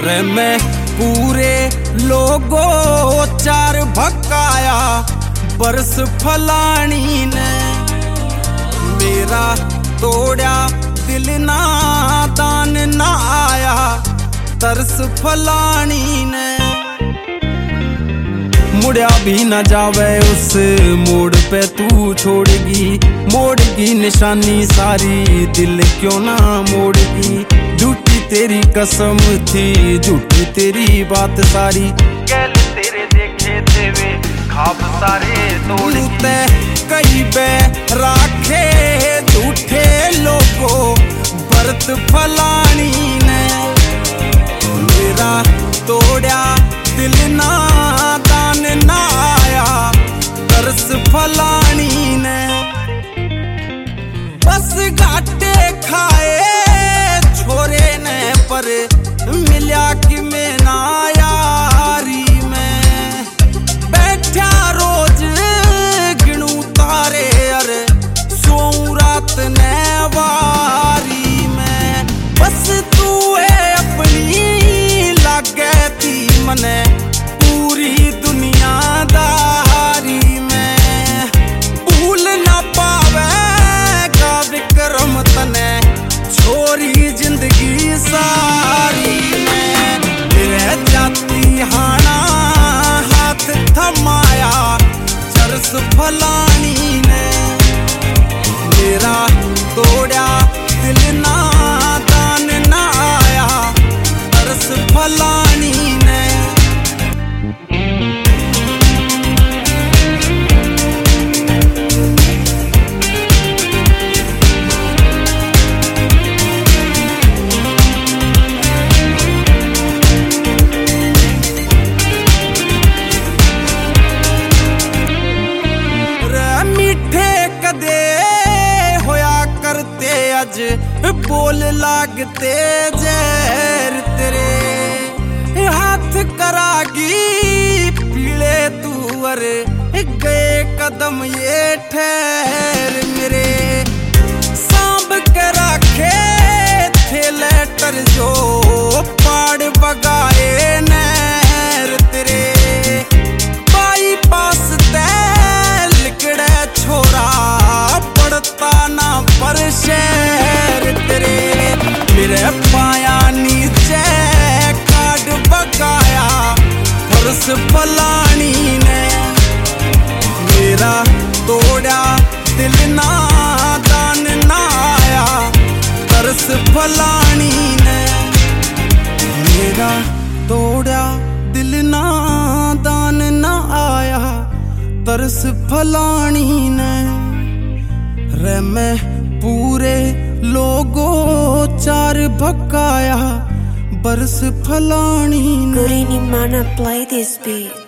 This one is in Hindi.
रे मैं पूरे लोगो चार भकाया बरस फलानी ने मेरा तोड़ा दिल ना दान ना आया तरस फलानी ने मुड़िया भी न जावे उस मोड़ पे तू छोड़गी मोड़गी निशानी सारी दिल क्यों ना मोड़गी झूठी तेरी कसम थी झूठी तेरी बात सारी गैल तेरे देखे थे खाब सारे तोड़ते कई बे राखे झूठे लोगों बरत फलानी ने मेरा तोड़ा दिल ना दान ना आया तरस फलानी ने बस घाटे खाए छोरे ने पर मिला कि मैं ना यारी में बैठा रोज गिनू तारे अरे सोऊं रात ने वारी में बस तू है अपनी लागे थी मने पूरी दुनियादारी में भूल ना पावे का विक्रम तने छोरी जिंदगी सारी में रह जाती हाना हाथ थमाया चरस फलानी ने मेरा तोड़ा दिल ना दान ना आया तरस फलानी ने बोल लागते जहर तेरे हाथ करागी पीले तू अरे गए कदम ये ठहर मेरे सांभ के रखे थे लेटर जो पाड़ बगाए नहर तेरे बाई पास तै लिकड़े छोरा पड़ता ना पर शहर तेरे मेरे पाया नीचे काट बगाया फरस फलानी ने मेरा तोड़ा दिल ना दान ना आया तरस फलानी ने मेरा तोड़ा दिल ना दान ना आया तरस फलानी ने रे मैं पूरे लोगो चार भकाया बरस फलानी ने Gurini mana play this beat.